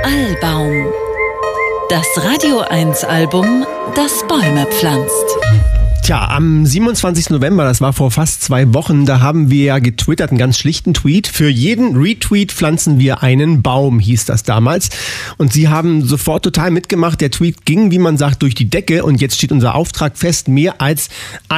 Albaum. Das Radio 1 Album, das Bäume pflanzt. Tja, am 27. November, das war vor fast 2 Wochen, da haben wir ja getwittert, einen ganz schlichten Tweet. Für jeden Retweet pflanzen wir einen Baum, hieß das damals. Und Sie haben sofort total mitgemacht. Der Tweet ging, wie man sagt, durch die Decke. Und jetzt steht unser Auftrag fest, mehr als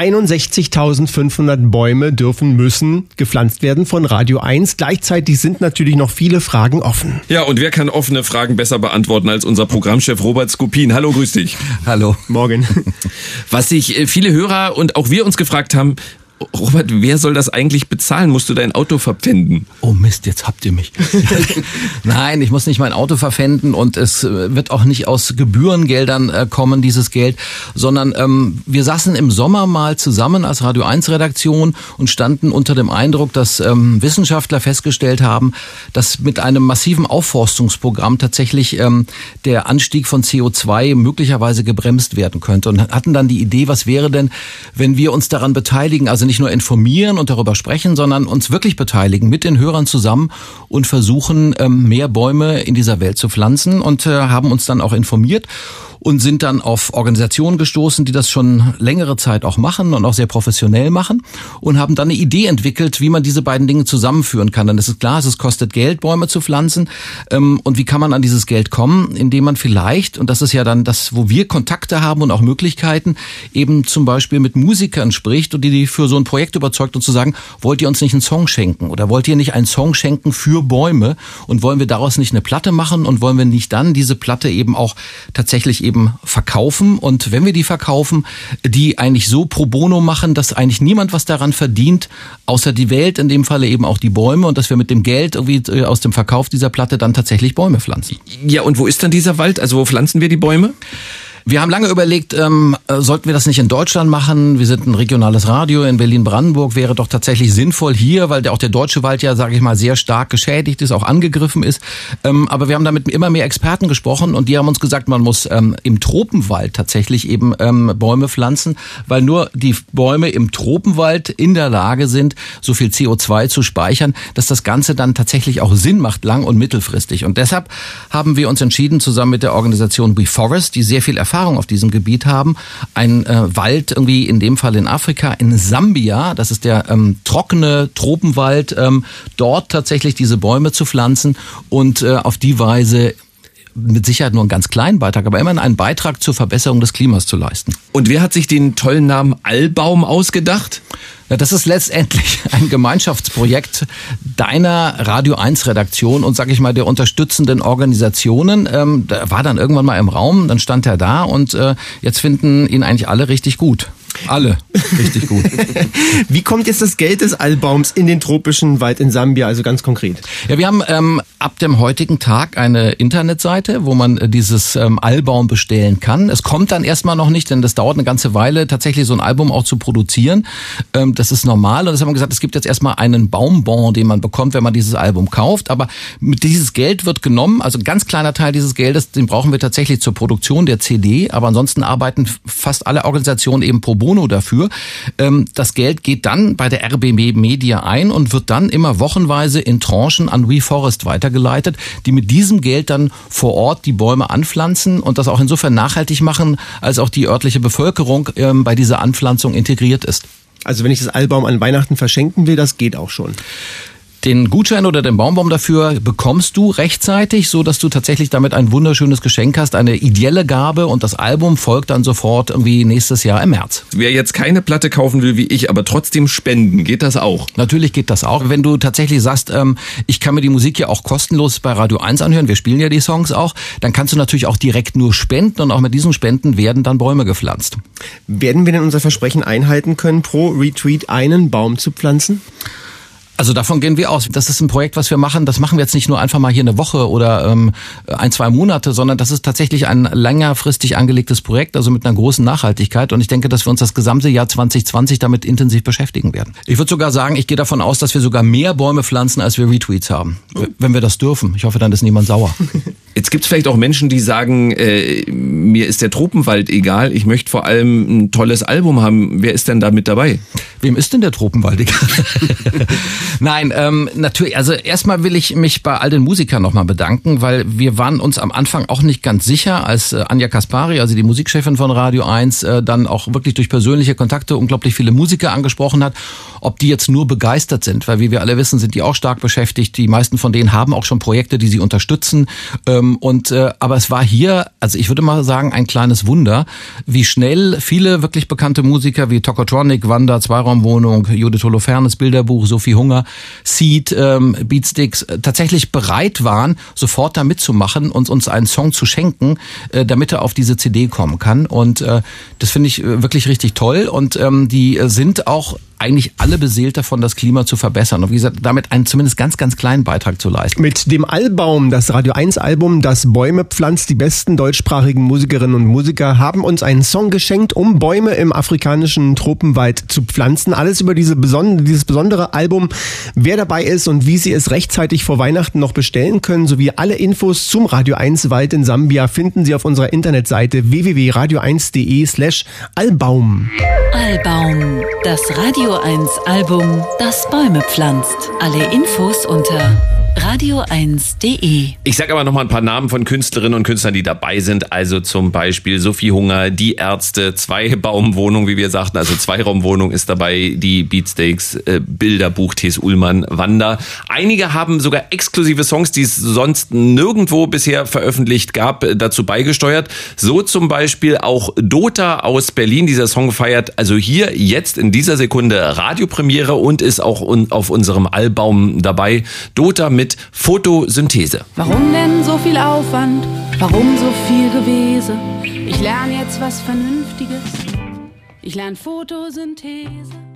61.500 Bäume müssen gepflanzt werden von Radio 1. Gleichzeitig sind natürlich noch viele Fragen offen. Ja, und wer kann offene Fragen besser beantworten als unser Programmchef Robert Skopin? Hallo, grüß dich. Hallo. Morgen. Was sich viele Hörer und auch wir uns gefragt haben, Robert, wer soll das eigentlich bezahlen? Musst du dein Auto verpfänden? Oh Mist, jetzt habt ihr mich. Nein, ich muss nicht mein Auto verpfänden und es wird auch nicht aus Gebührengeldern kommen, dieses Geld, sondern wir saßen im Sommer mal zusammen als Radio 1 Redaktion und standen unter dem Eindruck, dass Wissenschaftler festgestellt haben, dass mit einem massiven Aufforstungsprogramm tatsächlich der Anstieg von CO2 möglicherweise gebremst werden könnte und hatten dann die Idee, was wäre denn, wenn wir uns daran beteiligen, also nicht nur informieren und darüber sprechen, sondern uns wirklich beteiligen mit den Hörern zusammen und versuchen, mehr Bäume in dieser Welt zu pflanzen und haben uns dann auch informiert und sind dann auf Organisationen gestoßen, die das schon längere Zeit auch machen und auch sehr professionell machen und haben dann eine Idee entwickelt, wie man diese beiden Dinge zusammenführen kann. Denn es ist klar, es kostet Geld, Bäume zu pflanzen. Und wie kann man an dieses Geld kommen? Indem man vielleicht, und das ist ja dann das, wo wir Kontakte haben und auch Möglichkeiten, eben zum Beispiel mit Musikern spricht und die für so ein Projekt überzeugt und zu sagen, wollt ihr uns nicht einen Song schenken oder wollt ihr nicht einen Song schenken für Bäume und wollen wir daraus nicht eine Platte machen und wollen wir nicht dann diese Platte eben auch tatsächlich eben verkaufen und wenn wir die verkaufen, die eigentlich so pro bono machen, dass eigentlich niemand was daran verdient, außer die Welt, in dem Falle eben auch die Bäume und dass wir mit dem Geld irgendwie aus dem Verkauf dieser Platte dann tatsächlich Bäume pflanzen. Ja, und wo ist dann dieser Wald? Also wo pflanzen wir die Bäume? Wir haben lange überlegt, sollten wir das nicht in Deutschland machen? Wir sind ein regionales Radio in Berlin-Brandenburg, wäre doch tatsächlich sinnvoll hier, weil auch der deutsche Wald ja, sage ich mal, sehr stark geschädigt ist, auch angegriffen ist. Aber wir haben damit immer mehr Experten gesprochen und die haben uns gesagt, man muss im Tropenwald tatsächlich eben Bäume pflanzen, weil nur die Bäume im Tropenwald in der Lage sind, so viel CO2 zu speichern, dass das Ganze dann tatsächlich auch Sinn macht, lang- und mittelfristig. Und deshalb haben wir uns entschieden, zusammen mit der Organisation WeForest, die sehr viel Erfahrung auf diesem Gebiet haben, ein Wald irgendwie in dem Fall in Afrika, in Sambia, das ist der trockene Tropenwald, dort tatsächlich diese Bäume zu pflanzen und auf die Weise mit Sicherheit nur einen ganz kleinen Beitrag, aber immerhin einen Beitrag zur Verbesserung des Klimas zu leisten. Und wer hat sich den tollen Namen Albaum ausgedacht? Ja, das ist letztendlich ein Gemeinschaftsprojekt deiner Radio 1 Redaktion und, sag ich mal, der unterstützenden Organisationen. Da war dann irgendwann mal im Raum, dann stand er da und jetzt finden ihn eigentlich alle richtig gut. Alle richtig gut. Wie kommt jetzt das Geld des Albaums in den tropischen Wald in Sambia, also ganz konkret? Ja, wir haben ab dem heutigen Tag eine Internetseite, wo man dieses Albaum bestellen kann. Es kommt dann erstmal noch nicht, denn das dauert eine ganze Weile, tatsächlich so ein Album auch zu produzieren. Das ist normal und das haben wir gesagt, es gibt jetzt erstmal einen Baumbon, den man bekommt, wenn man dieses Album kauft. Aber mit dieses Geld wird genommen, also ein ganz kleiner Teil dieses Geldes, den brauchen wir tatsächlich zur Produktion der CD. Aber ansonsten arbeiten fast alle Organisationen eben pro bono dafür. Das Geld geht dann bei der RBB Media ein und wird dann immer wochenweise in Tranchen an WeForest weitergeleitet, die mit diesem Geld dann vor Ort die Bäume anpflanzen und das auch insofern nachhaltig machen, als auch die örtliche Bevölkerung bei dieser Anpflanzung integriert ist. Also wenn ich das Albaum an Weihnachten verschenken will, das geht auch schon. Den Gutschein oder den Baumbaum dafür bekommst du rechtzeitig, so dass du tatsächlich damit ein wunderschönes Geschenk hast, eine ideelle Gabe und das Album folgt dann sofort irgendwie nächstes Jahr im März. Wer jetzt keine Platte kaufen will wie ich, aber trotzdem spenden, geht das auch? Natürlich geht das auch. Wenn du tatsächlich sagst, ich kann mir die Musik ja auch kostenlos bei Radio 1 anhören, wir spielen ja die Songs auch, dann kannst du natürlich auch direkt nur spenden und auch mit diesen Spenden werden dann Bäume gepflanzt. Werden wir denn unser Versprechen einhalten können, pro Retweet einen Baum zu pflanzen? Also davon gehen wir aus. Das ist ein Projekt, was wir machen. Das machen wir jetzt nicht nur einfach mal hier eine Woche oder 1-2 Monate, sondern das ist tatsächlich ein längerfristig angelegtes Projekt, also mit einer großen Nachhaltigkeit. Und ich denke, dass wir uns das gesamte Jahr 2020 damit intensiv beschäftigen werden. Ich würde sogar sagen, ich gehe davon aus, dass wir sogar mehr Bäume pflanzen, als wir Retweets haben. Wenn wir das dürfen. Ich hoffe, dann ist niemand sauer. Jetzt gibt es vielleicht auch Menschen, die sagen, mir ist der Tropenwald egal, ich möchte vor allem ein tolles Album haben. Wer ist denn da mit dabei? Wem ist denn der Tropenwald egal? Nein, natürlich, also erstmal will ich mich bei all den Musikern nochmal bedanken, weil wir waren uns am Anfang auch nicht ganz sicher, als Anja Kaspari, also die Musikchefin von Radio 1, dann auch wirklich durch persönliche Kontakte unglaublich viele Musiker angesprochen hat, ob die jetzt nur begeistert sind, weil wie wir alle wissen, sind die auch stark beschäftigt. Die meisten von denen haben auch schon Projekte, die sie unterstützen. Aber es war hier, also ich würde mal sagen, ein kleines Wunder, wie schnell viele wirklich bekannte Musiker wie Tokotronic, Wanda, Zweiraumwohnung, Judith Holofernes, Bilderbuch, Sophie Hunger, Seed, Beatsticks tatsächlich bereit waren, sofort da mitzumachen und uns einen Song zu schenken, damit er auf diese CD kommen kann. Und das finde ich wirklich richtig toll. Und die sind auch eigentlich alle beseelt davon, das Klima zu verbessern. Und wie gesagt, damit einen zumindest ganz, ganz kleinen Beitrag zu leisten. Mit dem Albaum, das Radio 1 Album, das Bäume pflanzt, die besten deutschsprachigen Musikerinnen und Musiker haben uns einen Song geschenkt, um Bäume im afrikanischen Tropenwald zu pflanzen. Alles über dieses besondere Album, wer dabei ist und wie Sie es rechtzeitig vor Weihnachten noch bestellen können, sowie alle Infos zum Radio 1 Wald in Sambia finden Sie auf unserer Internetseite www.radio1.de/Albaum. Albaum, das Radio 1 Album, das Bäume pflanzt. Alle Infos unter radio1.de. Ich sage aber noch mal ein paar Namen von Künstlerinnen und Künstlern, die dabei sind. Also zum Beispiel Sophie Hunger, die Ärzte, Zweibaumwohnung, wie wir sagten, also Zweiraumwohnung ist dabei, die Beatsticks, Bilderbuch, T.S. Ullmann, Wanda. Einige haben sogar exklusive Songs, die es sonst nirgendwo bisher veröffentlicht gab, dazu beigesteuert. So zum Beispiel auch Dota aus Berlin. Dieser Song feiert also hier jetzt in dieser Sekunde Radiopremiere und ist auch auf unserem Album dabei. Dota mit Photosynthese. Warum denn so viel Aufwand? Warum so viel Gewese? Ich lerne jetzt was Vernünftiges. Ich lerne Photosynthese.